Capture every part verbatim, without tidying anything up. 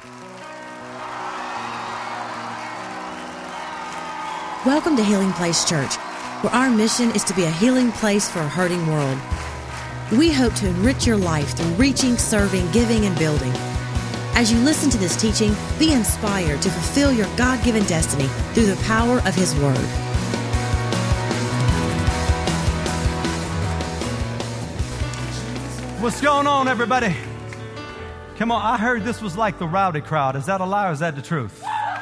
Welcome to Healing Place Church, where our mission is to be a healing place for a hurting world. We hope to enrich your life through reaching, serving, giving, and building. As you listen to this teaching, be inspired to fulfill your God-given destiny through the power of His Word. What's going on, everybody? Come on, I heard this was like the rowdy crowd. Is that a lie or is that the truth?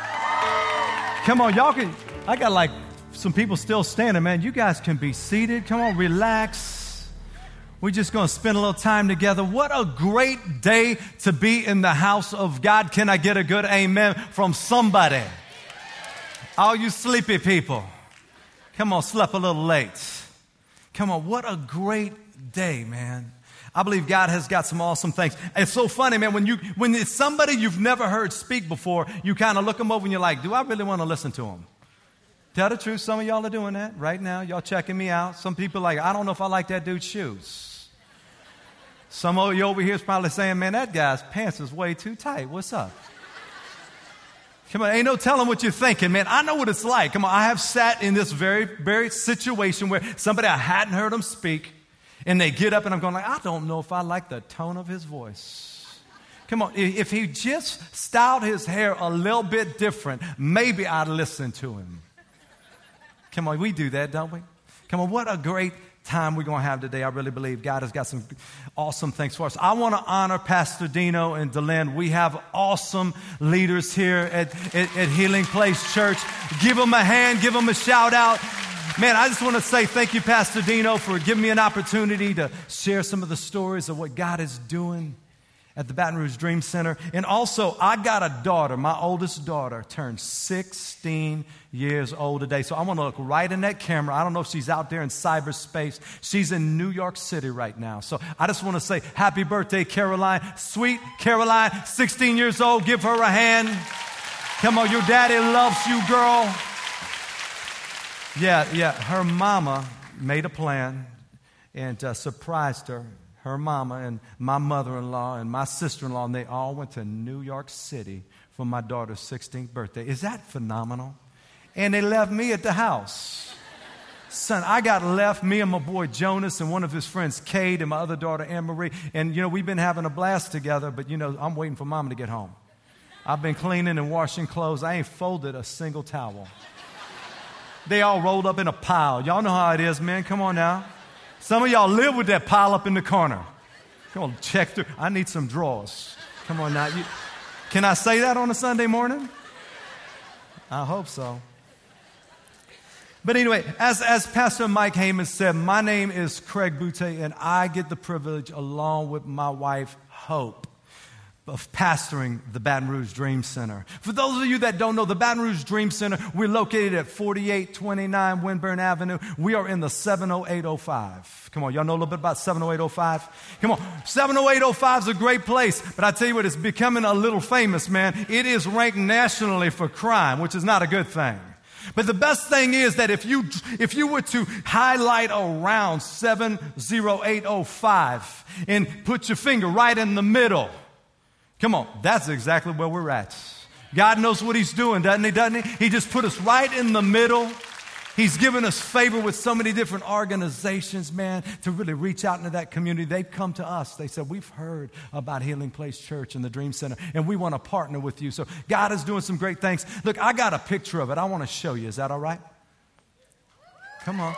Come on, y'all can... I got like some people still standing, man. You guys can be seated. Come on, relax. We're just going to spend a little time together. What a great day to be in the house of God. Can I get a good amen from somebody? All you sleepy people. Come on, slept a little late. Come on, what a great day, man. I believe God has got some awesome things. It's so funny, man, when you when it's somebody you've never heard speak before, you kind of look them over and you're like, do I really want to listen to them? Tell the truth, some of y'all are doing that right now. Y'all checking me out. Some people are like, I don't know if I like that dude's shoes. Some of you over here is probably saying, man, that guy's pants is way too tight. What's up? Come on, ain't no telling what you're thinking, man. I know what it's like. Come on, I have sat in this very, very situation where somebody I hadn't heard them speak, and they get up and I'm going like, I don't know if I like the tone of his voice. Come on, if he just styled his hair a little bit different, maybe I'd listen to him. Come on, we do that, don't we? Come on, what a great time we're going to have today. I really believe God has got some awesome things for us. I want to honor Pastor Dino and Delenn. We have awesome leaders here at, at, at Healing Place Church. Give them a hand, give them a shout out. Man, I just want to say thank you, Pastor Dino, for giving me an opportunity to share some of the stories of what God is doing at the Baton Rouge Dream Center. And also, I got a daughter. My oldest daughter turned sixteen years old today. So I want to look right in that camera. I don't know if she's out there in cyberspace. She's in New York City right now. So I just want to say happy birthday, Caroline. Sweet Caroline, sixteen years old. Give her a hand. Come on, your daddy loves you, girl. Yeah, yeah. Her mama made a plan and uh, surprised her. Her mama and my mother-in-law and my sister-in-law, and they all went to New York City for my daughter's sixteenth birthday. Is that phenomenal? And they left me at the house. Son, I got left, me and my boy Jonas and one of his friends, Cade, and my other daughter, Anne-Marie. And, you know, we've been having a blast together, but, you know, I'm waiting for Mama to get home. I've been cleaning and washing clothes. I ain't folded a single towel. They all rolled up in a pile. Y'all know how it is, man. Come on now. Some of y'all live with that pile up in the corner. Come on, check through. I need some drawers. Come on now. You, can I say that on a Sunday morning? I hope so. But anyway, as, as Pastor Mike Heyman said, my name is Craig Butte, and I get the privilege, along with my wife, Hope, of pastoring the Baton Rouge Dream Center. For those of you that don't know, the Baton Rouge Dream Center, we're located at forty-eight twenty-nine Winburn Avenue. We are in the seven oh eight oh five. Come on, y'all know a little bit about seven oh eight oh five? Come on, seven oh eight oh five is a great place, but I tell you what, it's becoming a little famous, man. It is ranked nationally for crime, which is not a good thing. But the best thing is that if you if you were to highlight around seven oh eight oh five and put your finger right in the middle, come on, that's exactly where we're at. God knows what He's doing, doesn't He, doesn't He? He just put us right in the middle. He's given us favor with so many different organizations, man, to really reach out into that community. They've come to us. They said, we've heard about Healing Place Church and the Dream Center, and we want to partner with you. So God is doing some great things. Look, I got a picture of it. I want to show you. Is that all right? Come on.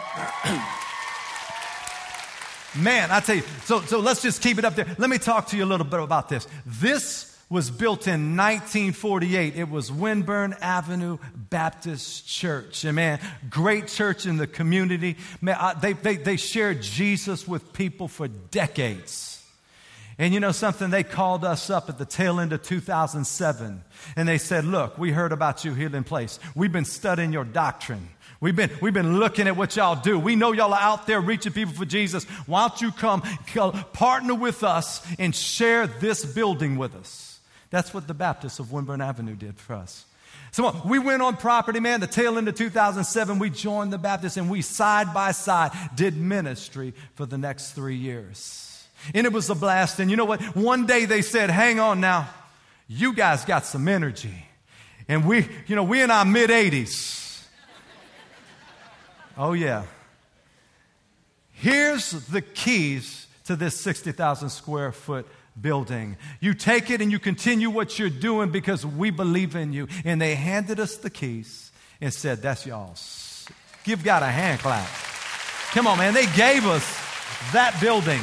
Man, I tell you, so, so let's just keep it up there. Let me talk to you a little bit about this. This was built in nineteen forty-eight. It was Winburn Avenue Baptist Church. And man, great church in the community. Man, I, they, they, they shared Jesus with people for decades. And you know something? They called us up at the tail end of two thousand seven. And they said, look, we heard about you, Healing Place. We've been studying your doctrine. We've been, we've been looking at what y'all do. We know y'all are out there reaching people for Jesus. Why don't you come, come partner with us and share this building with us? That's what the Baptists of Winburn Avenue did for us. So we went on property, man, the tail end of two thousand seven. We joined the Baptists and we side by side did ministry for the next three years. And it was a blast. And you know what? One day they said, hang on now. You guys got some energy. And we, you know, we in our mid-eighties. Oh, yeah. Here's the keys to this sixty thousand square foot building. You take it and you continue what you're doing because we believe in you. And they handed us the keys and said, that's y'all's. Give God a hand clap. Come on, man. They gave us that building.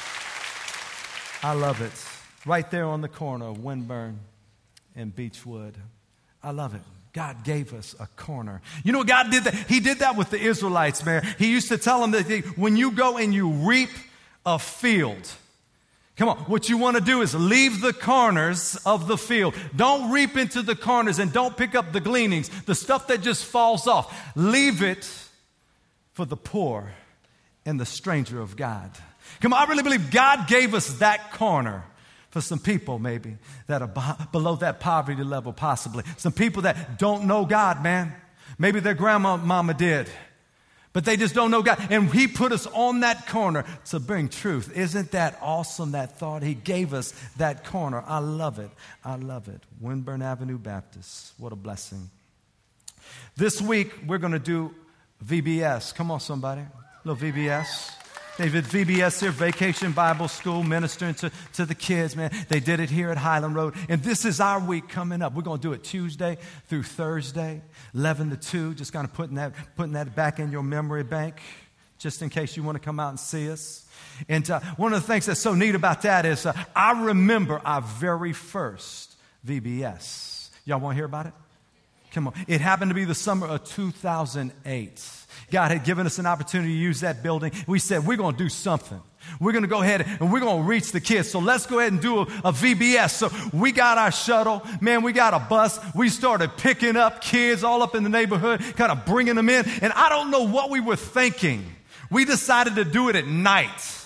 I love it. Right there on the corner of Winburn and Beechwood. I love it. God gave us a corner. You know what God did that? He did that with the Israelites, man. He used to tell them that they, when you go and you reap a field, come on, what you want to do is leave the corners of the field. Don't reap into the corners and don't pick up the gleanings, the stuff that just falls off. Leave it for the poor and the stranger of God. Come on, I really believe God gave us that corner for some people maybe that are below that poverty level possibly. Some people that don't know God, man. Maybe their grandma, mama did. But they just don't know God. And He put us on that corner to bring truth. Isn't that awesome, that thought? He gave us that corner. I love it. I love it. Winburn Avenue Baptist. What a blessing. This week, we're going to do V B S. Come on, somebody. A little V B S. They did V B S here, Vacation Bible School, ministering to, to the kids, man. They did it here at Highland Road. And this is our week coming up. We're going to do it Tuesday through Thursday, eleven to two, just kind of putting that, putting that back in your memory bank, just in case you want to come out and see us. And uh, one of the things that's so neat about that is uh, I remember our very first V B S. Y'all want to hear about it? Come on. It happened to be the summer of two thousand eight. God had given us an opportunity to use that building. We said, we're going to do something. We're going to go ahead and we're going to reach the kids. So let's go ahead and do a, a V B S. So we got our shuttle. Man, we got a bus. We started picking up kids all up in the neighborhood, kind of bringing them in. And I don't know what we were thinking. We decided to do it at night.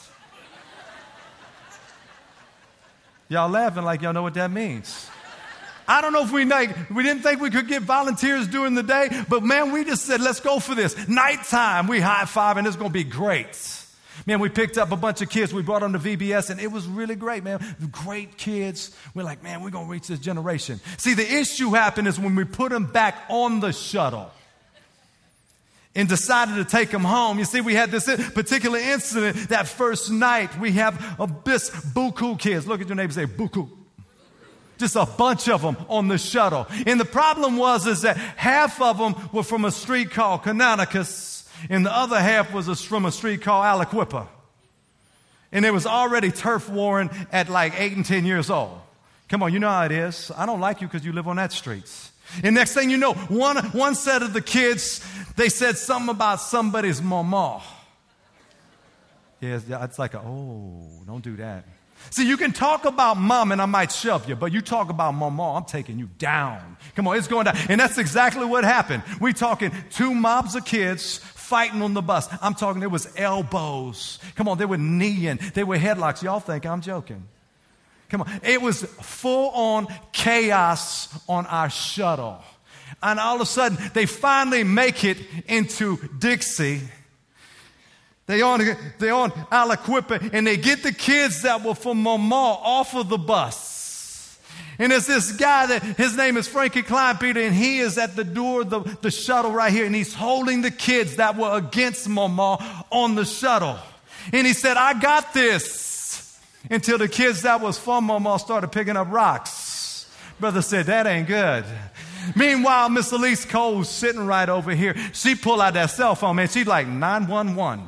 Y'all laughing like y'all know what that means. I don't know if we like, we didn't think we could get volunteers during the day, but man, we just said, let's go for this. Nighttime, we high-five, and it's going to be great. Man, we picked up a bunch of kids. We brought them to V B S, and it was really great, man. Great kids. We're like, man, we're going to reach this generation. See, the issue happened is when we put them back on the shuttle and decided to take them home. You see, we had this particular incident that first night. We have a this buku kids. Look at your neighbor, say buku. Just a bunch of them on the shuttle. And the problem was is that half of them were from a street called Canonicus, and the other half was a, from a street called Aliquippa. And it was already turf worn at like eight and ten years old. Come on, you know how it is. I don't like you because you live on that street. And next thing you know, one, one set of the kids, they said something about somebody's mama. Yeah, it's like, a, oh, don't do that. See, you can talk about mom and I might shove you, but you talk about mama, I'm taking you down. Come on, it's going down. And that's exactly what happened. We talking two mobs of kids fighting on the bus. I'm talking, there was elbows. Come on, they were kneeing. They were headlocks. Y'all think I'm joking. Come on. It was full-on chaos on our shuttle. And all of a sudden, they finally make it into Dixie. They on, they on Aliquippa, and they get the kids that were from Mama off of the bus. And there's this guy that, his name is Frankie Kleinpeter, and he is at the door of the, the shuttle right here, and he's holding the kids that were against Mama on the shuttle. And he said, I got this. Until the kids that was from Mama started picking up rocks. Brother said, that ain't good. Meanwhile, Miss Elise Cole's sitting right over here. She pulled out that cell phone, man. She's like, nine one one.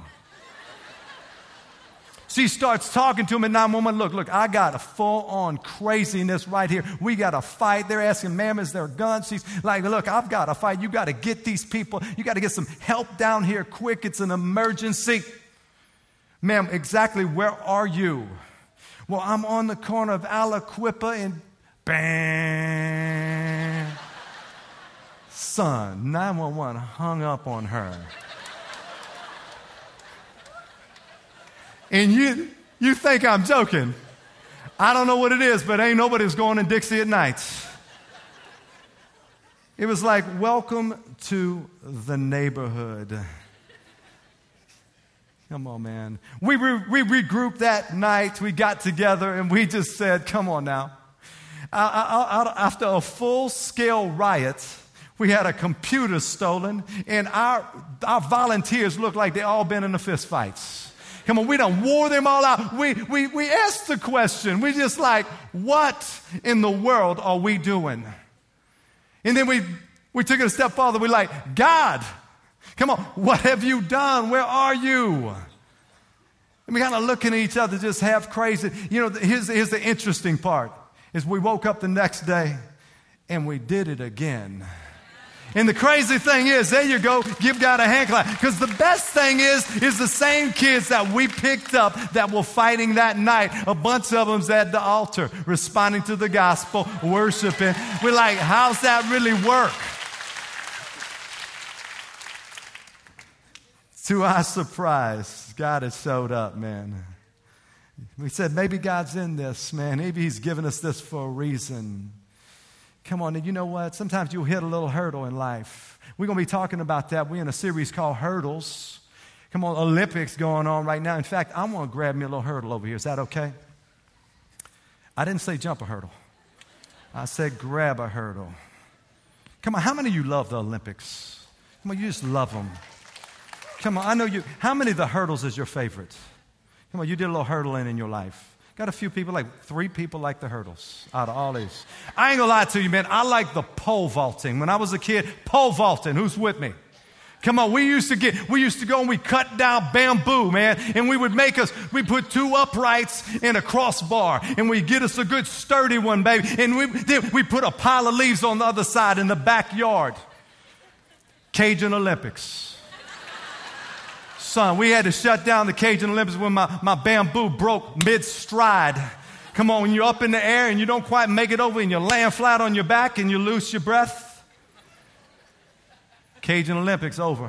She starts talking to him at nine one one. Look, look, I got a full-on craziness right here. We got a fight. They're asking, ma'am, is there a gun? She's like, look, I've got a fight. You got to get these people. You got to get some help down here quick. It's an emergency. Ma'am, exactly where are you? Well, I'm on the corner of Aliquippa and bang. Son, nine one one hung up on her. And you you think I'm joking. I don't know what it is, but ain't nobody's going in Dixie at night. It was like, welcome to the neighborhood. Come on, man. We, re- we regrouped that night. We got together and we just said, come on now. After a full-scale riot, we had a computer stolen, and our, our volunteers looked like they all been in the fist fights. Come on, we done wore them all out. We, we, we asked the question. We just like, what in the world are we doing? And then we, we took it a step farther. We're like, God, come on, what have you done? Where are you? And we kind of looking at each other, just half crazy. You know, here's, here's the interesting part, is we woke up the next day and we did it again. And the crazy thing is, there you go, give God a hand clap. Because the best thing is, is the same kids that we picked up that were fighting that night. A bunch of them's at the altar, responding to the gospel, worshiping. We're like, how's that really work? To our surprise, God has showed up, man. We said, maybe God's in this, man. Maybe he's given us this for a reason. Come on, and you know what? Sometimes you'll hit a little hurdle in life. We're going to be talking about that. We're in a series called Hurdles. Come on, Olympics going on right now. In fact, I want to grab me a little hurdle over here. Is that okay? I didn't say jump a hurdle. I said grab a hurdle. Come on, how many of you love the Olympics? Come on, you just love them. Come on, I know you. How many of the hurdles is your favorite? Come on, you did a little hurdling in your life. Got a few people, like three people like the hurdles out of all these. I ain't gonna lie to you, man. I like the pole vaulting. When I was a kid, pole vaulting. Who's with me? Come on, we used to get, we used to go and we cut down bamboo, man, and we would make us, we put two uprights and a crossbar, and we get us a good sturdy one, baby, and we then we put a pile of leaves on the other side in the backyard. Cajun Olympics. Son, we had to shut down the Cajun Olympics when my, my bamboo broke mid-stride. Come on, when you're up in the air and you don't quite make it over and you land flat on your back and you lose your breath. Cajun Olympics over.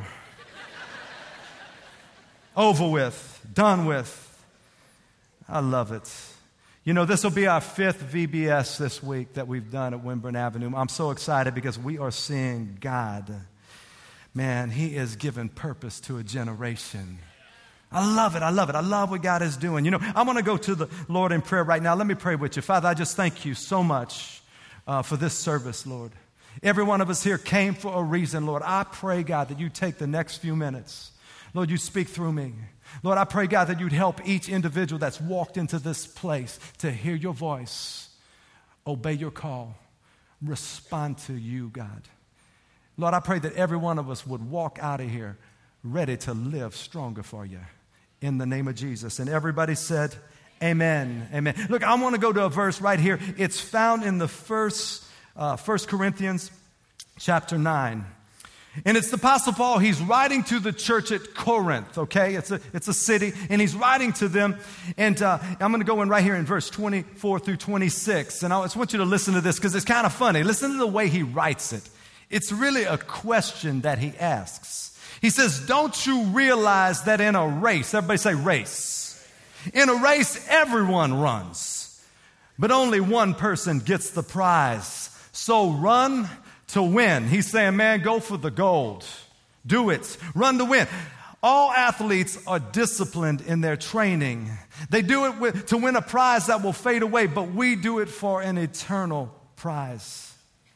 Over with. Done with. I love it. You know, this will be our fifth V B S this week that we've done at Wimburn Avenue. I'm so excited because we are seeing God. Man, he is giving purpose to a generation. I love it. I love it. I love what God is doing. You know, I want to go to the Lord in prayer right now. Let me pray with you. Father, I just thank you so much uh, for this service, Lord. Every one of us here came for a reason, Lord. I pray, God, that you take the next few minutes. Lord, you speak through me. Lord, I pray, God, that you'd help each individual that's walked into this place to hear your voice, obey your call, respond to you, God. Lord, I pray that every one of us would walk out of here ready to live stronger for you in the name of Jesus. And everybody said, amen, amen. Look, I want to go to a verse right here. It's found in the first, uh, First Corinthians chapter nine. And it's the Apostle Paul. He's writing to the church at Corinth, okay? It's a, it's a city, and he's writing to them. And uh, I'm going to go in right here in verse twenty-four through twenty-six. And I just want you to listen to this because it's kind of funny. Listen to the way he writes it. It's really a question that he asks. He says, don't you realize that in a race, everybody say race. In a race, everyone runs, but only one person gets the prize. So run to win. He's saying, man, go for the gold. Do it. Run to win. All athletes are disciplined in their training. They do it with, to win a prize that will fade away, but we do it for an eternal prize.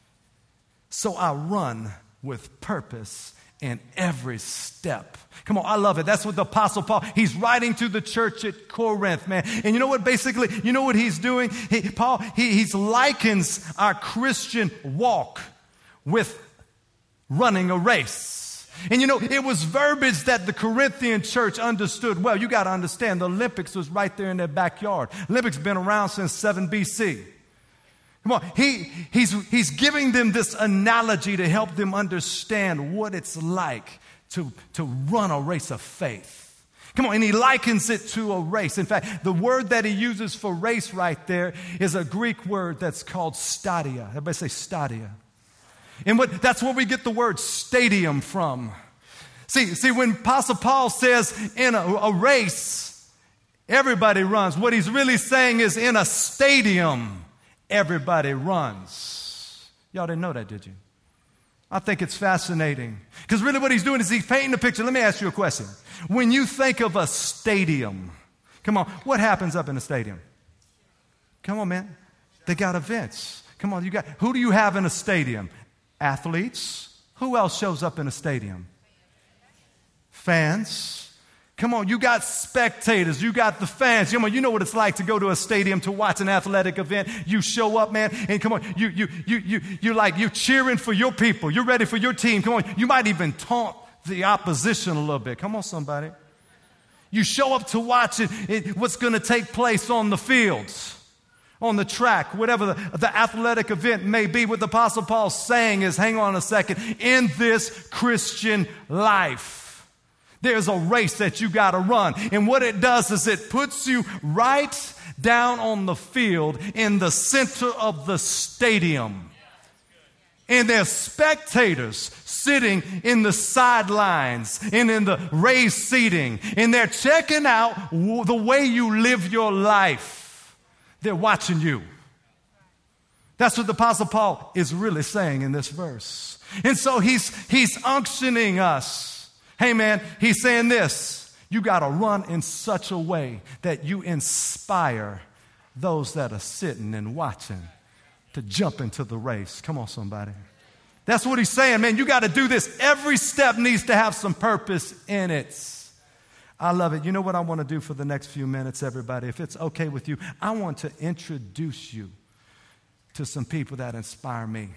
So I run with purpose in every step. Come on, I love it. That's what the Apostle Paul, he's writing to the church at Corinth, man. And you know what, basically, you know what he's doing? He, Paul, he he's likens our Christian walk with running a race. And you know, it was verbiage that the Corinthian church understood well. You got to understand, the Olympics was right there in their backyard. Olympics been around since seven B C. Come on, he, he's, he's giving them this analogy to help them understand what it's like to, to run a race of faith. Come on, and he likens it to a race. In fact, the word that he uses for race right there is a Greek word that's called stadia. Everybody say stadia. And what, that's where we get the word stadium from. See, see, when Apostle Paul says in a, a race, everybody runs, what he's really saying is in a stadium, everybody runs. Y'all didn't know that, did you? I think it's fascinating. Because really what he's doing is he's painting a picture. Let me ask you a question. When you think of a stadium, come on, what happens up in a stadium? Come on, man. They got events. Come on, you got, who do you have in a stadium? Athletes. Who else shows up in a stadium? Fans. Come on, you got spectators, you got the fans. Come on, you know what it's like to go to a stadium to watch an athletic event. You show up, man, and come on, you you you you you like you're cheering for your people. You're ready for your team. Come on, you might even taunt the opposition a little bit. Come on, somebody. You show up to watch it, it what's going to take place on the fields, on the track, whatever the, the athletic event may be. What the Apostle Paul's saying is, hang on a second, in this Christian life, there's a race that you got to run. And what it does is it puts you right down on the field in the center of the stadium. And there's spectators sitting in the sidelines and in the raised seating. And they're checking out the way you live your life. They're watching you. That's what the Apostle Paul is really saying in this verse. And so he's, he's unctioning us. Hey man, he's saying this, you got to run in such a way that you inspire those that are sitting and watching to jump into the race. Come on, somebody. That's what he's saying, man. You got to do this. Every step needs to have some purpose in it. I love it. You know what I want to do for the next few minutes, everybody? If it's okay with you, I want to introduce you to some people that inspire me.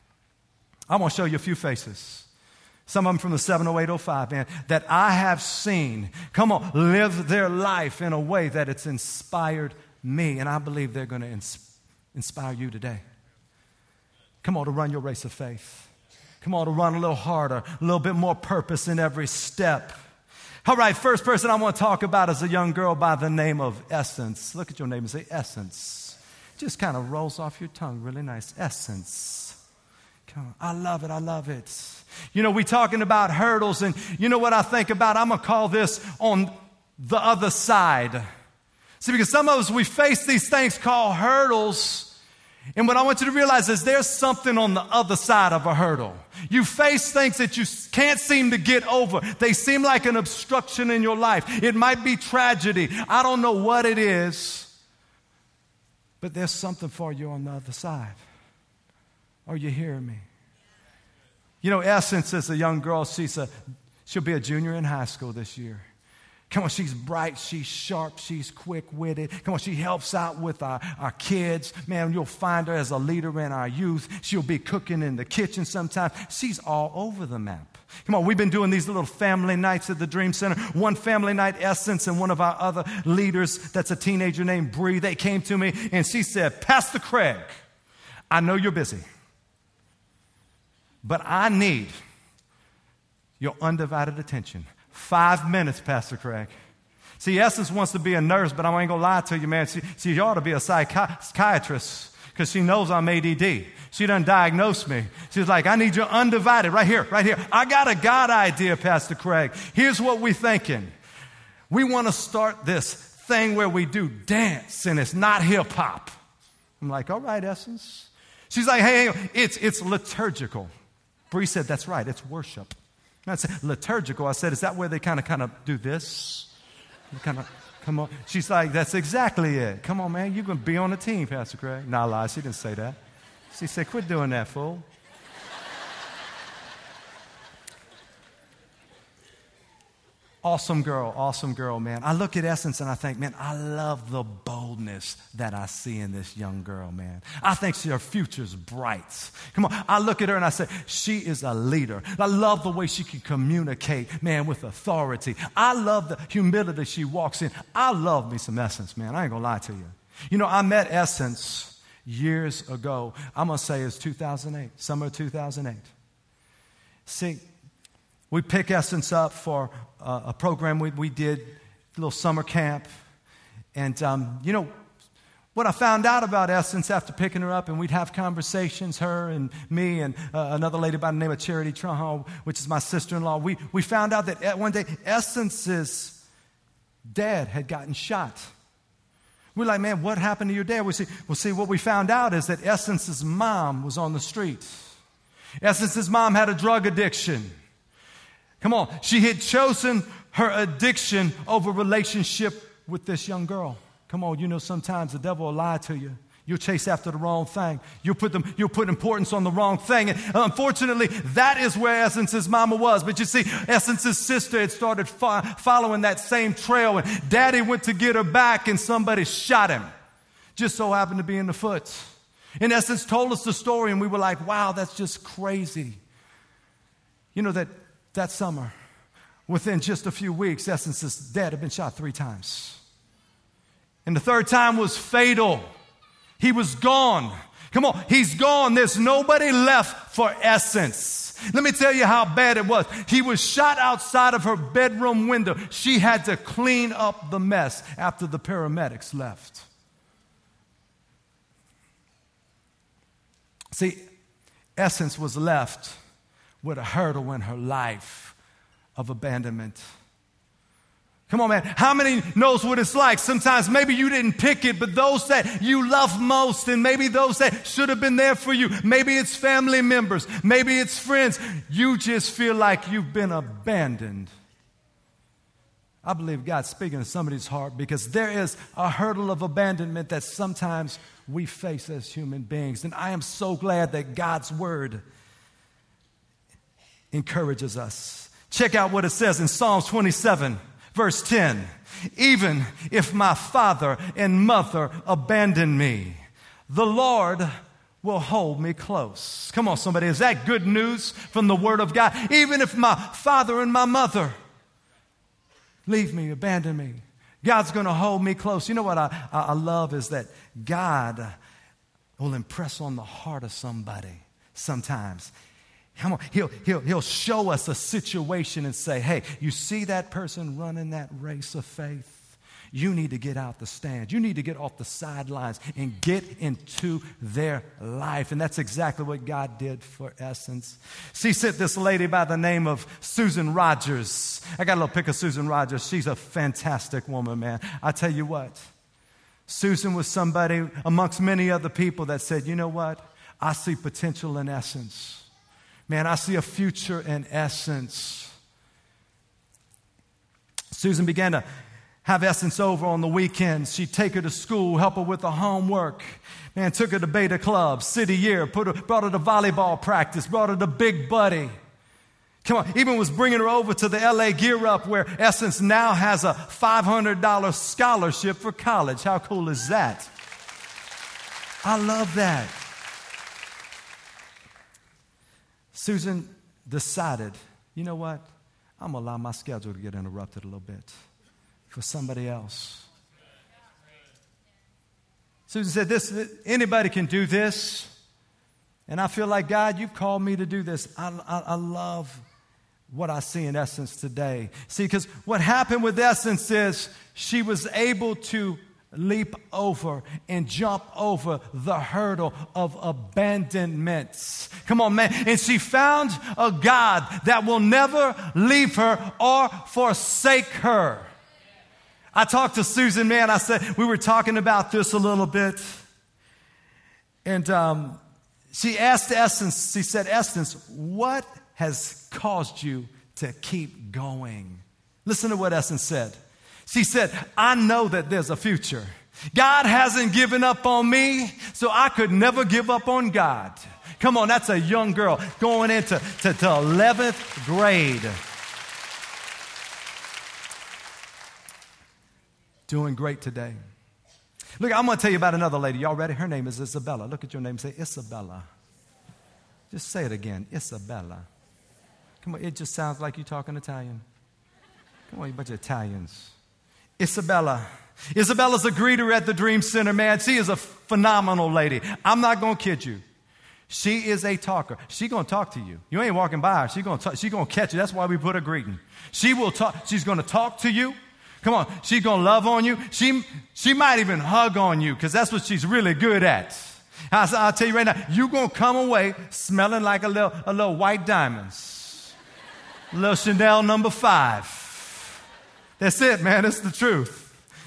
I want to show you a few faces. Some of them from the seven oh eight oh five, man, that I have seen, come on, live their life in a way that it's inspired me. And I believe they're going to ins- inspire you today. Come on, to run your race of faith. Come on, to run a little harder, a little bit more purpose in every step. All right, first person I want to talk about is a young girl by the name of Essence. Look at your name and say Essence. Just kind of rolls off your tongue really nice. Essence. Come on. I love it. I love it. You know, we're talking about hurdles, and you know what I think about? I'm going to call this on the other side. See, because some of us, we face these things called hurdles, and what I want you to realize is there's something on the other side of a hurdle. You face things that you can't seem to get over. They seem like an obstruction in your life. It might be tragedy. I don't know what it is, but there's something for you on the other side. Are you hearing me? You know, Essence is a young girl. She's a, she'll be a junior in high school this year. Come on, she's bright, she's sharp, she's quick-witted. Come on, she helps out with our, our kids. Man, you'll find her as a leader in our youth. She'll be cooking in the kitchen sometimes. She's all over the map. Come on, we've been doing these little family nights at the Dream Center. One family night, Essence, and one of our other leaders that's a teenager named Bree, they came to me and she said, Pastor Craig, I know you're busy, but I need your undivided attention. Five minutes, Pastor Craig. See, Essence wants to be a nurse, but I ain't going to lie to you, man. She, she ought to be a psychi- psychiatrist because she knows I'm A D D. She done diagnosed me. She's like, I need your undivided right here, right here. I got a God idea, Pastor Craig. Here's what we're thinking. We want to start this thing where we do dance, and it's not hip-hop. I'm like, all right, Essence. She's like, hey, it's, it's liturgical. Bree said, that's right, it's worship. I said, liturgical. I said, is that where they kind of kind of do this? Kind of, come on. She's like, that's exactly it. Come on, man. You're going to be on the team, Pastor Craig. Nah, lie. She didn't say that. She said, quit doing that, fool. Awesome girl, awesome girl, man. I look at Essence and I think, man, I love the boldness that I see in this young girl, man. I think she, her future's bright. Come on, I look at her and I say, she is a leader. I love the way she can communicate, man, with authority. I love the humility she walks in. I love me some Essence, man. I ain't gonna lie to you. You know, I met Essence years ago. I'm gonna say it's two thousand eight, summer of two thousand eight. See, we pick Essence up for uh, a program we, we did, a little summer camp. And, um, you know, what I found out about Essence after picking her up, and we'd have conversations, her and me and uh, another lady by the name of Charity Trunhall, which is my sister-in-law. We, we found out that one day Essence's dad had gotten shot. We're like, man, what happened to your dad? We see, well, see, what we found out is that Essence's mom was on the street. Essence's mom had a drug addiction. Come on, she had chosen her addiction over relationship with this young girl. Come on, you know sometimes the devil will lie to you. You'll chase after the wrong thing. You'll put them, you'll put importance on the wrong thing. And unfortunately, that is where Essence's mama was. But you see, Essence's sister had started fo- following that same trail, and Daddy went to get her back, and somebody shot him. Just so happened to be in the foot. In Essence told us the story, and we were like, wow, that's just crazy. You know that that summer, within just a few weeks, Essence's dad had been shot three times. And the third time was fatal. He was gone. Come on, he's gone. There's nobody left for Essence. Let me tell you how bad it was. He was shot outside of her bedroom window. She had to clean up the mess after the paramedics left. See, Essence was left with a hurdle in her life of abandonment. Come on, man. How many knows what it's like? Sometimes maybe you didn't pick it, but those that you love most, and maybe those that should have been there for you, maybe it's family members, maybe it's friends, you just feel like you've been abandoned. I believe God's speaking to somebody's heart, because there is a hurdle of abandonment that sometimes we face as human beings. And I am so glad that God's word encourages us. Check out what it says in Psalms twenty-seven. Verse ten, even if my father and mother abandon me, the Lord will hold me close. Come on, somebody. Is that good news from the Word of God? Even if my father and my mother leave me, abandon me, God's going to hold me close. You know what I, I love is that God will impress on the heart of somebody sometimes. Come on, he'll, he'll, he'll show us a situation and say, hey, you see that person running that race of faith? You need to get out the stands. You need to get off the sidelines and get into their life. And that's exactly what God did for Essence. She sent this lady by the name of Susan Rogers. I got a little pic of Susan Rogers. She's a fantastic woman, man. I tell you what, Susan was somebody amongst many other people that said, you know what? I see potential in Essence. Man, I see a future in Essence. Susan began to have Essence over on the weekends. She'd take her to school, help her with the homework. Man, took her to Beta Club, City Year, put her, brought her to volleyball practice, brought her to Big Buddy. Come on, even was bringing her over to the L A Gear Up, where Essence now has a five hundred dollars scholarship for college. How cool is that? I love that. Susan decided, you know what? I'm going to allow my schedule to get interrupted a little bit for somebody else. Susan said, "This anybody can do this." And I feel like, God, you've called me to do this. I, I, I love what I see in Essence today. See, because what happened with Essence is she was able to leap over and jump over the hurdle of abandonment. Come on, man. And she found a God that will never leave her or forsake her. I talked to Susan, man. I said, we were talking about this a little bit. And um, she asked Essence, she said, Essence, what has caused you to keep going? Listen to what Essence said. She said, I know that there's a future. God hasn't given up on me, so I could never give up on God. Come on, that's a young girl going into to, to eleventh grade. Doing great today. Look, I'm going to tell you about another lady. Y'all ready? Her name is Isabella. Look at your name and say, Isabella. Just say it again, Isabella. Come on, it just sounds like you're talking Italian. Come on, you bunch of Italians. Isabella. Isabella's a greeter at the Dream Center, man. She is a phenomenal lady. I'm not going to kid you. She is a talker. She's going to talk to you. You ain't walking by her. She's going to She's going to catch you. That's why we put a greeting. She will talk. She's going to talk to you. Come on. She's going to love on you. She, she might even hug on you, because that's what she's really good at. I'll, I'll tell you right now, you're going to come away smelling like a little, a little white diamonds. A little Chanel number five. That's it, man. It's the truth.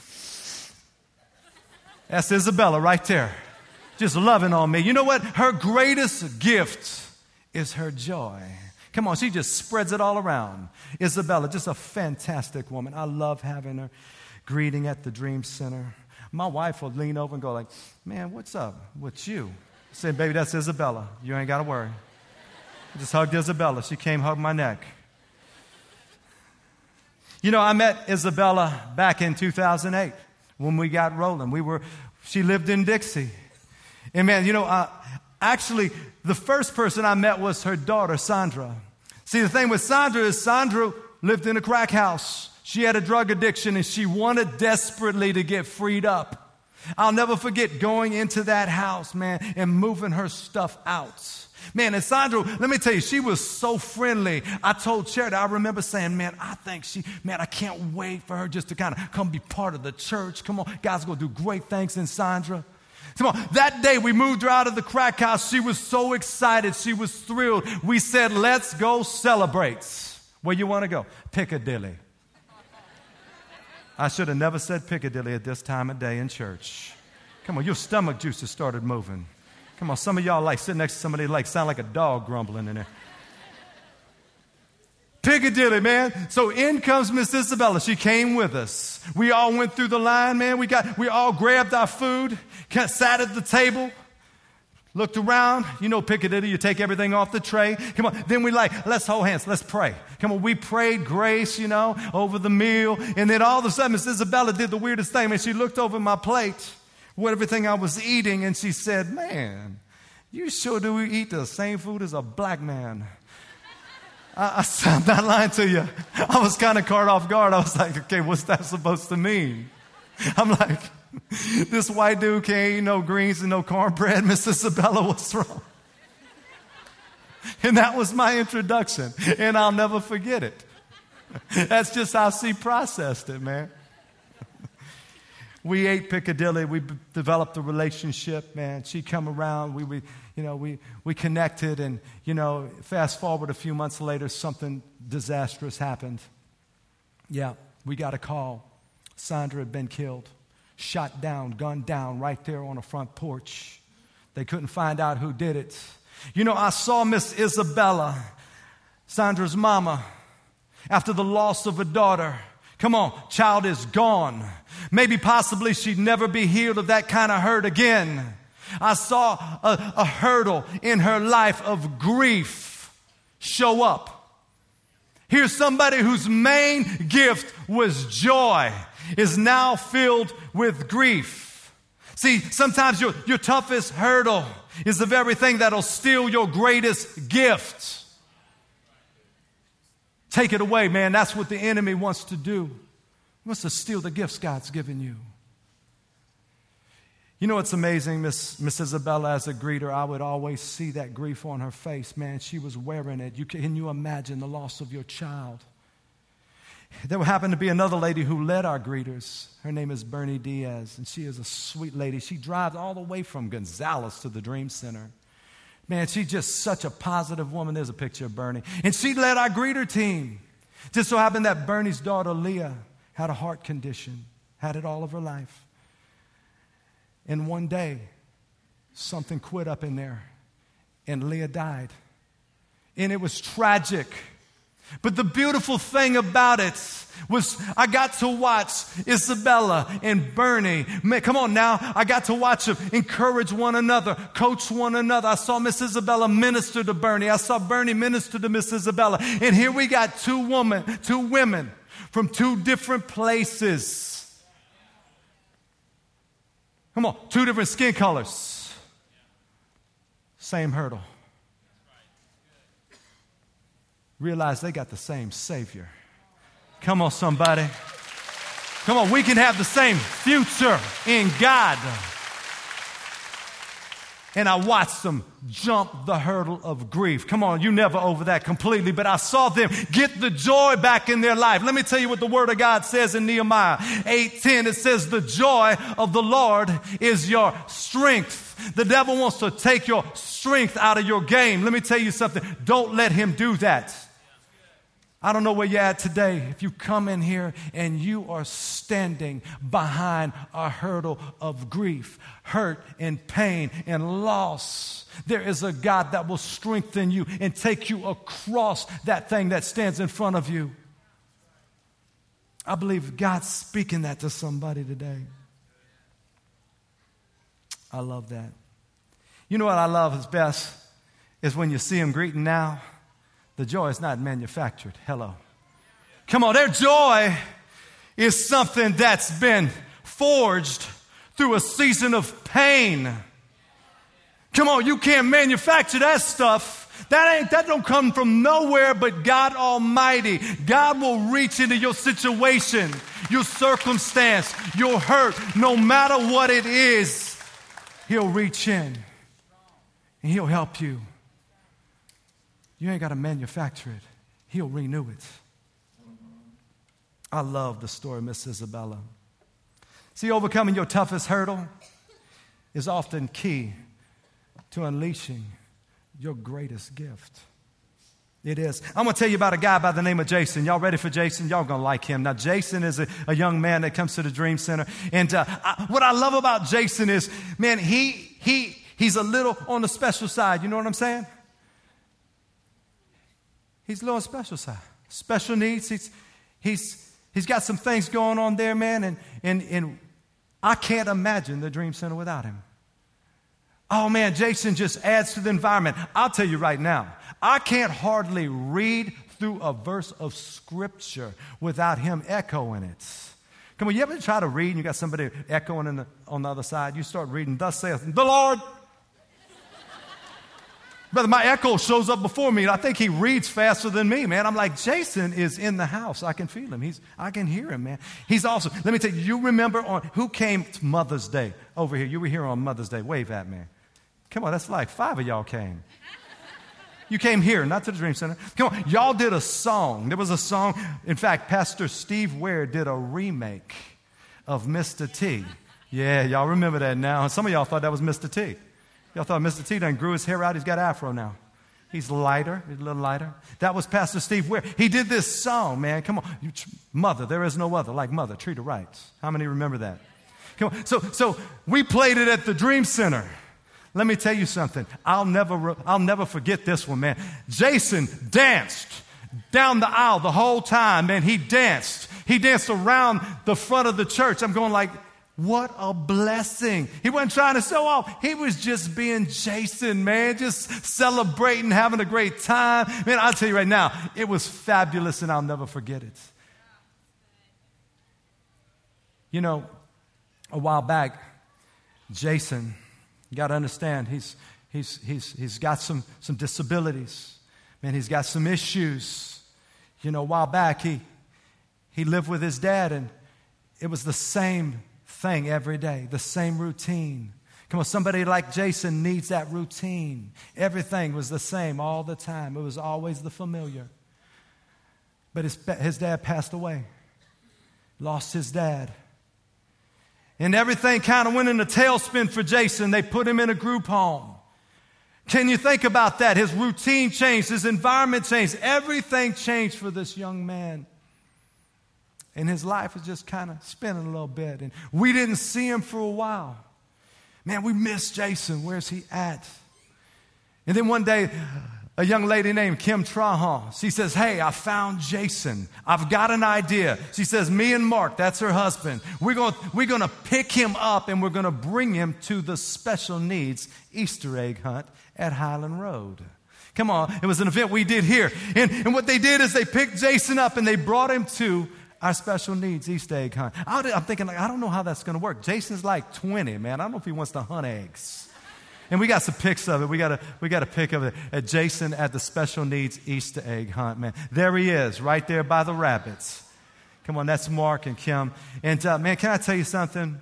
That's Isabella right there. Just loving on me. You know what? Her greatest gift is her joy. Come on, she just spreads it all around. Isabella, just a fantastic woman. I love having her greeting at the Dream Center. My wife will lean over and go like, man, what's up with you? I said, baby, that's Isabella. You ain't got to worry. I just hugged Isabella. She came, hugged my neck. You know, I met Isabella back in two thousand eight when we got rolling. We were, she lived in Dixie. And man, you know, uh, actually, the first person I met was her daughter, Sandra. See, the thing with Sandra is Sandra lived in a crack house. She had a drug addiction and she wanted desperately to get freed up. I'll never forget going into that house, man, and moving her stuff out. Man, and Sandra, let me tell you, she was so friendly. I told Charity, I remember saying, man, I think she, man, I can't wait for her just to kind of come be part of the church. Come on, God's going to do great things in Sandra. Come on, that day we moved her out of the crack house. She was so excited. She was thrilled. We said, let's go celebrate. Where you want to go? Piccadilly. I should have never said Piccadilly at this time of day in church. Come on, your stomach juices started moving. Come on, some of y'all like sitting next to somebody like sound like a dog grumbling in there. Piccadilly, man. So in comes Miss Isabella. She came with us. We all went through the line, man. We got, we all grabbed our food, sat at the table, looked around. You know Piccadilly, you take everything off the tray. Come on. Then we like, let's hold hands. Let's pray. Come on. We prayed grace, you know, over the meal. And then all of a sudden, Miss Isabella did the weirdest thing. Man, she looked over my plate with everything I was eating, and she said, man, you sure do eat the same food as a black man. I, I, I'm not lying to you. I was kind of caught off guard. I was like, okay, what's that supposed to mean? I'm like, this white dude can't eat no greens and no cornbread. Miss Isabella, what's wrong? And that was my introduction, and I'll never forget it. That's just how she processed it, man. We ate Piccadilly. We b- developed a relationship, man. She'd come around. We, we, you know, we, we connected, and, you know, fast forward a few months later, something disastrous happened. Yeah, we got a call. Sandra had been killed, shot down, gunned down right there on the front porch. They couldn't find out who did it. You know, I saw Miss Isabella, Sandra's mama, after the loss of a daughter. Come on, child is gone. Maybe possibly she'd never be healed of that kind of hurt again. I saw a, a hurdle in her life of grief show up. Here's somebody whose main gift was joy, is now filled with grief. See, sometimes your, your toughest hurdle is the very thing that'll steal your greatest gift. Take it away, man. That's what the enemy wants to do. He wants to steal the gifts God's given you. You know what's amazing, Miss, Miss Isabella, as a greeter, I would always see that grief on her face. Man, she was wearing it. You, can you imagine the loss of your child? There happened to be another lady who led our greeters. Her name is Bernie Diaz, and she is a sweet lady. She drives all the way from Gonzales to the Dream Center. Man, she's just such a positive woman. There's a picture of Bernie. And she led our greeter team. Just so happened that Bernie's daughter, Leah, had a heart condition, had it all of her life. And one day, something quit up in there, and Leah died. And it was tragic. But the beautiful thing about it was I got to watch Isabella and Bernie. Man, come on now. I got to watch them encourage one another, coach one another. I saw Miss Isabella minister to Bernie. I saw Bernie minister to Miss Isabella. And here we got two women, two women from two different places. Come on, two different skin colors. Same hurdle. Realize they got the same Savior. Come on, somebody. Come on, we can have the same future in God. And I watched them jump the hurdle of grief. Come on, you never over that completely, but I saw them get the joy back in their life. Let me tell you what the Word of God says in Nehemiah eight ten. It says, the joy of the Lord is your strength. The devil wants to take your strength out of your game. Let me tell you something. Don't let him do that. I don't know where you're at today. If you come in here and you are standing behind a hurdle of grief, hurt and pain and loss, there is a God that will strengthen you and take you across that thing that stands in front of you. I believe God's speaking that to somebody today. I love that. You know what I love is best is when you see them greeting now, the joy is not manufactured. Hello. Come on, their joy is something that's been forged through a season of pain. Come on, you can't manufacture that stuff. That ain't, that don't come from nowhere but God Almighty. God will reach into your situation, your circumstance, your hurt, no matter what it is. He'll reach in and He'll help you. You ain't got to manufacture it. He'll renew it. I love the story of Miss Isabella. See, overcoming your toughest hurdle is often key to unleashing your greatest gift. It is. I'm going to tell you about a guy by the name of Jason. Y'all ready for Jason? Y'all going to like him. Now, Jason is a, a young man that comes to the Dream Center. And uh, I, what I love about Jason is, man, he he he's a little on the special side. You know what I'm saying? He's a little on the special side. Special needs. He's he's he's got some things going on there, man. And and and I can't imagine the Dream Center without him. Oh, man, Jason just adds to the environment. I'll tell you right now, I can't hardly read through a verse of Scripture without him echoing it. Come on, you ever try to read and you got somebody echoing in the, on the other side? You start reading, thus saith the Lord. Brother, my echo shows up before me, and I think he reads faster than me, man. I'm like, Jason is in the house. I can feel him. He's, I can hear him, man. He's awesome. Let me tell you, you remember on who came to Mother's Day over here? You were here on Mother's Day. Wave at me. Come on, that's like five of y'all came. You came here, not to the Dream Center. Come on, y'all did a song. There was a song. In fact, Pastor Steve Ware did a remake of Mister T. Yeah, y'all remember that now. Some of y'all thought that was Mister T. Y'all thought Mister T done grew his hair out. He's got afro now. He's lighter. He's a little lighter. That was Pastor Steve Ware. He did this song, man. Come on. You, mother, there is no other like mother. Treat her right. How many remember that? Come on. So, so we played it at the Dream Center. Let me tell you something. I'll never, I'll never forget this one, man. Jason danced down the aisle the whole time, man. He danced. He danced around the front of the church. I'm going like, what a blessing. He wasn't trying to show off. He was just being Jason, man, just celebrating, having a great time. Man, I'll tell you right now, it was fabulous, and I'll never forget it. You know, a while back, Jason... You got to understand, he's, he's, he's, he's got some, some disabilities. Man, he's got some issues. You know, a while back, he, he lived with his dad, and it was the same thing every day, the same routine. Come on, somebody like Jason needs that routine. Everything was the same all the time. It was always the familiar. But his, his dad passed away, lost his dad. And everything kind of went in a tailspin for Jason. They put him in a group home. Can you think about that? His routine changed. His environment changed. Everything changed for this young man. And his life was just kind of spinning a little bit. And we didn't see him for a while. Man, we miss Jason. Where's he at? And then one day, a young lady named Kim Trahan, she says, hey, I found Jason. I've got an idea. She says, me and Mark, that's her husband, we're going we're going to pick him up and we're going to bring him to the special needs Easter egg hunt at Highland Road. Come on, it was an event we did here. And, and what they did is they picked Jason up and they brought him to our special needs Easter egg hunt. I'm thinking, like, I don't know how that's going to work. Jason's like twenty, man. I don't know if he wants to hunt eggs. And we got some pics of it. We got a we got a pic of it at Jason at the special needs Easter egg hunt, man. There he is, right there by the rabbits. Come on, that's Mark and Kim. And uh, man, can I tell you something?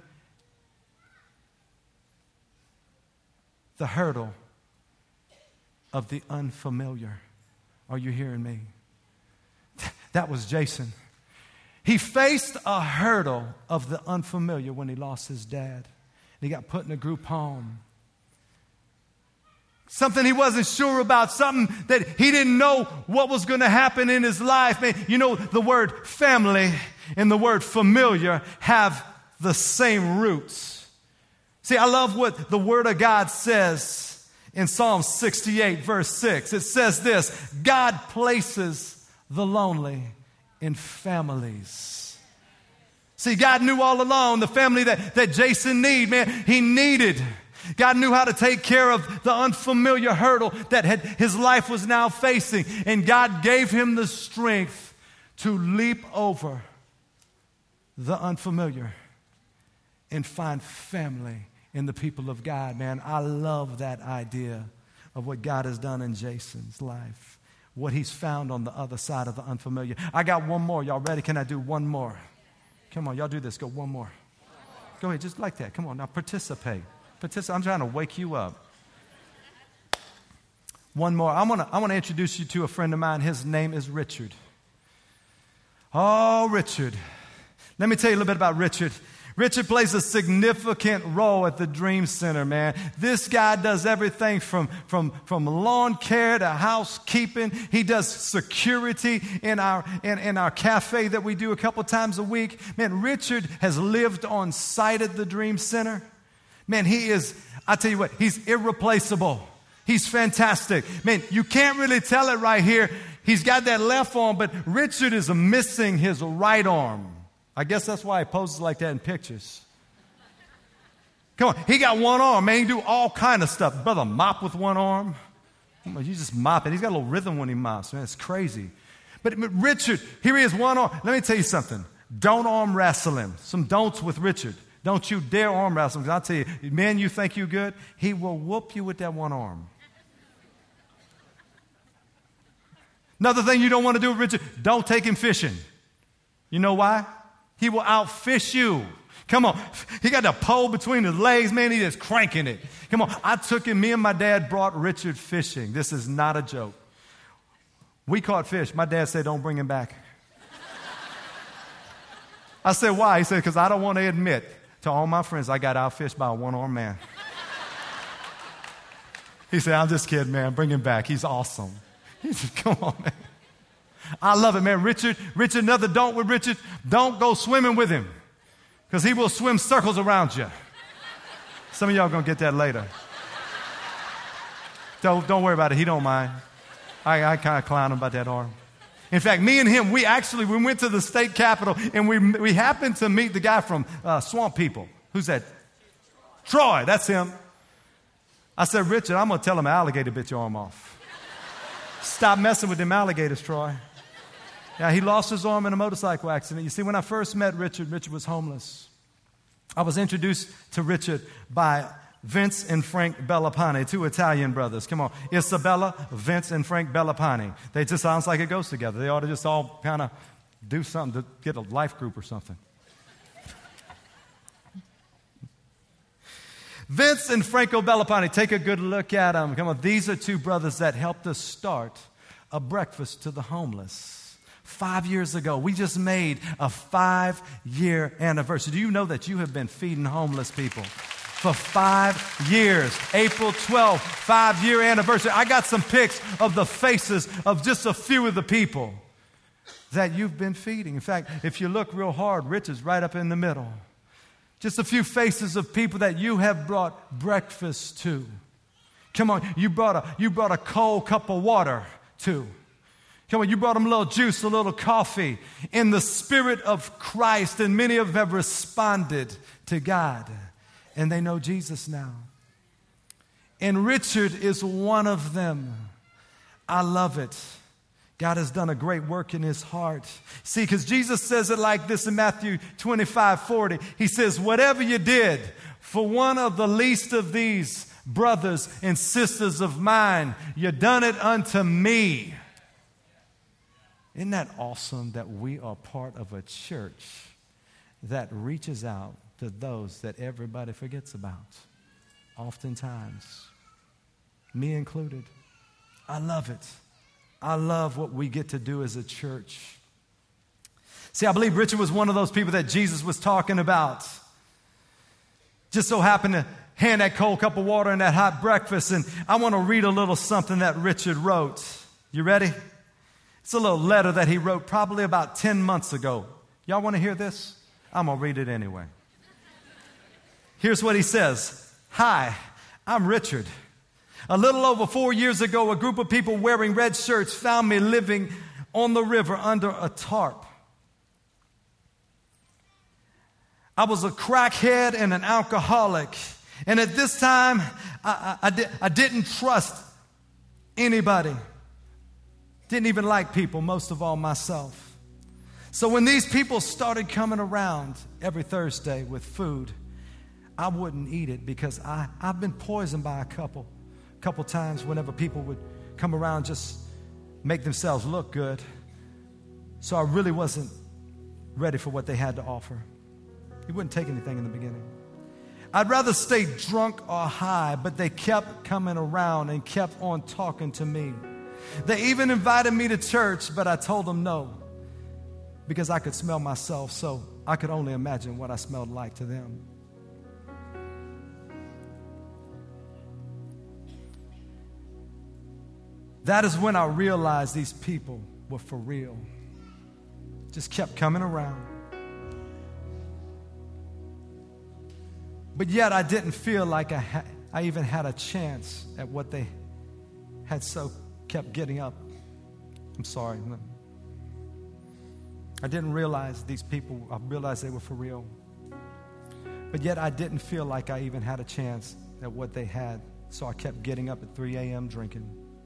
The hurdle of the unfamiliar. Are you hearing me? That was Jason. He faced a hurdle of the unfamiliar when he lost his dad. He got put in a group home. Something he wasn't sure about, something that he didn't know what was going to happen in his life. Man, you know, the word family and the word familiar have the same roots. See, I love what the Word of God says in Psalm sixty-eight, verse six. It says this, God places the lonely in families. See, God knew all along the family that, that Jason needed, man, he needed. God knew how to take care of the unfamiliar hurdle that had, his life was now facing. And God gave him the strength to leap over the unfamiliar and find family in the people of God. Man, I love that idea of what God has done in Jason's life, what he's found on the other side of the unfamiliar. I got one more. Y'all ready? Can I do one more? Come on, y'all do this. Go one more. Go ahead, just like that. Come on, now participate. Participate. I'm trying to wake you up. One more. I want to I want to introduce you to a friend of mine. His name is Richard. Oh, Richard. Let me tell you a little bit about Richard. Richard plays a significant role at the Dream Center, man. This guy does everything from, from, from lawn care to housekeeping. He does security in our, in, in our cafe that we do a couple times a week. Man, Richard has lived on site at the Dream Center. Man, he is, I tell you what, he's irreplaceable. He's fantastic. Man, you can't really tell it right here. He's got that left arm, but Richard is missing his right arm. I guess that's why he poses like that in pictures. Come on, he got one arm, man. He can do all kind of stuff. Brother, mop with one arm. You just mop it. He's got a little rhythm when he mops, man. It's crazy. But Richard, here he is, one arm. Let me tell you something. Don't arm wrestle him. Some don'ts with Richard. Don't you dare arm wrestle him. Because I'll tell you, man, you think you good? He will whoop you with that one arm. Another thing you don't want to do with Richard, don't take him fishing. You know why? He will outfish you. Come on. He got the pole between his legs, man. He just cranking it. Come on. I took him. Me and my dad brought Richard fishing. This is not a joke. We caught fish. My dad said, don't bring him back. I said, why? He said, because I don't want to admit to all my friends I got outfished by a one-armed man. He said, I'm just kidding, man. Bring him back. He's awesome. He said, come on, man. I love it, man. Richard, Richard, another don't with Richard. Don't go swimming with him because he will swim circles around you. Some of y'all going to get that later. Don't, don't worry about it. He don't mind. I, I kind of clown him about that arm. In fact, me and him, we actually, we went to the state capitol and we, we happened to meet the guy from uh, Swamp People. Who's that? Troy, that's him. I said, Richard, I'm going to tell him an alligator bit your arm off. Stop messing with them alligators, Troy. Yeah, he lost his arm in a motorcycle accident. You see, when I first met Richard, Richard was homeless. I was introduced to Richard by Vince and Frank Bellapani, two Italian brothers. Come on. Isabella, Vince, and Frank Bellapani. They just sounds like it goes together. They ought to just all kind of do something to get a life group or something. Vince and Franco Bellapani, take a good look at them. Come on. These are two brothers that helped us start a breakfast to the homeless. Five years ago, we just made a five-year anniversary. Do you know that you have been feeding homeless people for five years? April twelfth, five-year anniversary. I got some pics of the faces of just a few of the people that you've been feeding. In fact, if you look real hard, Rich is right up in the middle. Just a few faces of people that you have brought breakfast to. Come on, you brought a, you brought a cold cup of water to. Come on, you brought them a little juice, a little coffee in the Spirit of Christ, and many of them have responded to God, and they know Jesus now. And Richard is one of them. I love it. God has done a great work in his heart. See, because Jesus says it like this in Matthew twenty-five forty. He says, whatever you did for one of the least of these brothers and sisters of mine, you done it unto me. Isn't that awesome that we are part of a church that reaches out to those that everybody forgets about? Oftentimes, me included. I love it. I love what we get to do as a church. See, I believe Richard was one of those people that Jesus was talking about. Just so happened to hand that cold cup of water and that hot breakfast. And I want to read a little something that Richard wrote. You ready? It's a little letter that he wrote probably about ten months ago. Y'all want to hear this? I'm going to read it anyway. Here's what he says. Hi, I'm Richard. A little over four years ago, a group of people wearing red shirts found me living on the river under a tarp. I was a crackhead and an alcoholic, And at this time, I, I, I, di- I didn't trust anybody. Didn't even like people, most of all myself. So when these people started coming around every Thursday with food, I wouldn't eat it because I, I've been poisoned by a couple, couple times whenever people would come around just make themselves look good. So I really wasn't ready for what they had to offer. He wouldn't take anything in the beginning. I'd rather stay drunk or high, but they kept coming around and kept on talking to me. They even invited me to church, but I told them no, because I could smell myself, so I could only imagine what I smelled like to them. That is when I realized these people were for real. Just kept coming around. But yet I didn't feel like I, ha- I even had a chance at what they had, so kept getting up. I'm sorry. I didn't realize these people, I realized they were for real. But yet I didn't feel like I even had a chance at what they had, so I kept getting up at three a.m. drinking.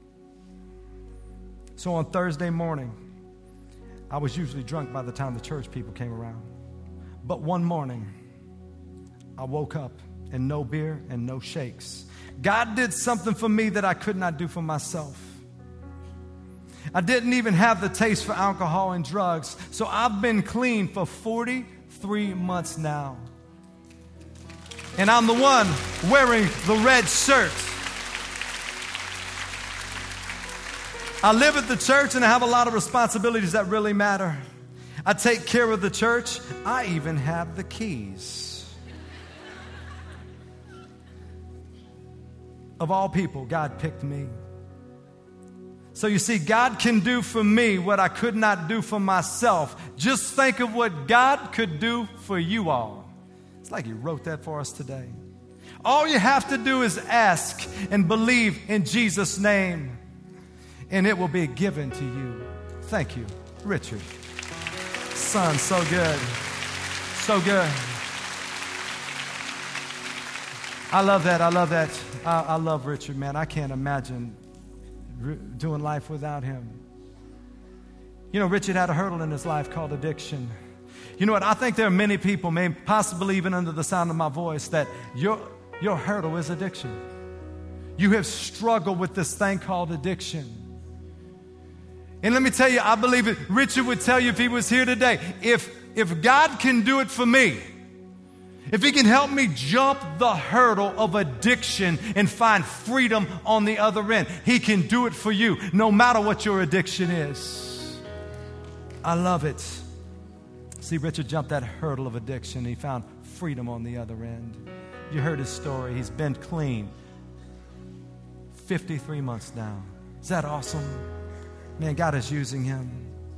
So on Thursday morning, I was usually drunk by the time the church people came around. But one morning, I woke up and no beer and no shakes. God did something for me that I could not do for myself. I didn't even have the taste for alcohol and drugs, so I've been clean for forty-three months now. And I'm the one wearing the red shirt. I live at the church and I have a lot of responsibilities that really matter. I take care of the church. I even have the keys. Of all people, God picked me. So you see, God can do for me what I could not do for myself. Just think of what God could do for you all. It's like He wrote that for us today. All you have to do is ask and believe in Jesus' name, and it will be given to you. Thank you, Richard. Son, so good. So good. I love that. I love that. I, I love Richard, man. I can't imagine re- doing life without him. You know, Richard had a hurdle in his life called addiction. You know what? I think there are many people, maybe possibly even under the sound of my voice, that your, your hurdle is addiction. You have struggled with this thing called addiction. And let me tell you, I believe it. Richard would tell you if he was here today, if, if God can do it for me, if He can help me jump the hurdle of addiction and find freedom on the other end, He can do it for you, no matter what your addiction is. I love it. See, Richard jumped that hurdle of addiction. He found freedom on the other end. You heard his story. He's been clean fifty-three months now. Is that awesome? Man, God is using him.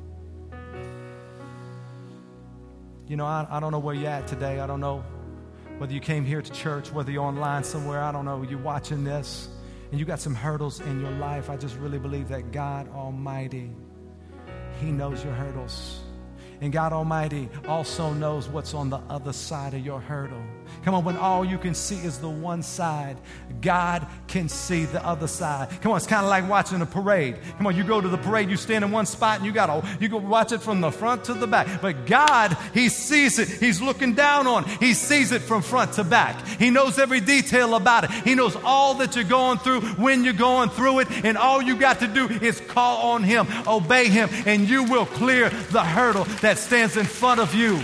You know, I, I don't know where you're at today. I don't know whether you came here to church, whether you're online somewhere. I don't know. You're watching this and you got some hurdles in your life. I just really believe that God Almighty, He knows your hurdles. And God Almighty also knows what's on the other side of your hurdle. Come on, when all you can see is the one side, God can see the other side. Come on, it's kind of like watching a parade. Come on, you go to the parade, you stand in one spot and you got to you go watch it from the front to the back. But God, He sees it. He's looking down on it. He sees it from front to back. He knows every detail about it. He knows all that you're going through, when you're going through it, and all you got to do is call on Him, obey Him, and you will clear the hurdle that stands in front of you.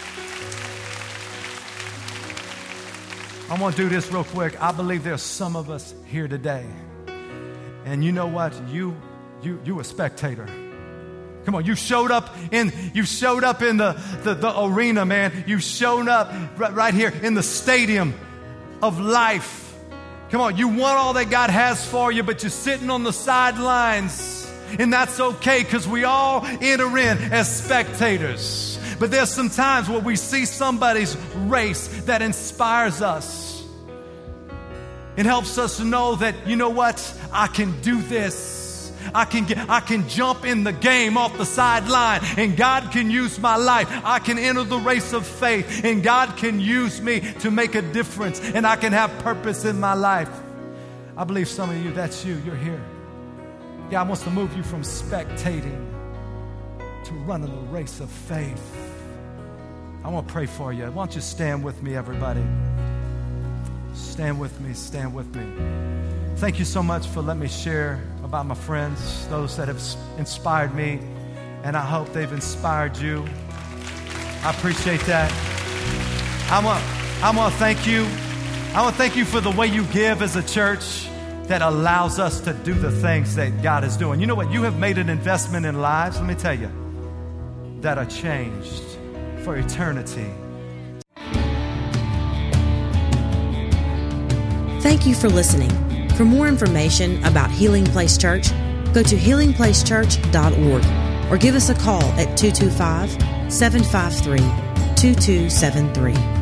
I want to do this real quick. I believe there's some of us here today. And you know what? You you you a spectator. Come on, you showed up in you showed up in the, the, the arena, man. You showed up right, right here in the stadium of life. Come on, you want all that God has for you, but you're sitting on the sidelines. And that's okay, because we all enter in as spectators. But there's some times where we see somebody's race that inspires us. It helps us to know that, you know what? I can do this. I can get, I can jump in the game off the sideline, and God can use my life. I can enter the race of faith, and God can use me to make a difference, and I can have purpose in my life. I believe some of you, that's you. You're here. God wants to move you from spectating to running the race of faith. I want to pray for you. Why don't you stand with me, everybody? Stand with me, stand with me. Thank you so much for letting me share about my friends, those that have inspired me, and I hope they've inspired you. I appreciate that. I want, I want to thank you. I want to thank you for the way you give as a church that allows us to do the things that God is doing. You know what? You have made an investment in lives, let me tell you, that are changed for eternity. Thank you for listening. For more information about Healing Place Church, go to healing place church dot org or give us a call at two two five, seven five three, two two seven three.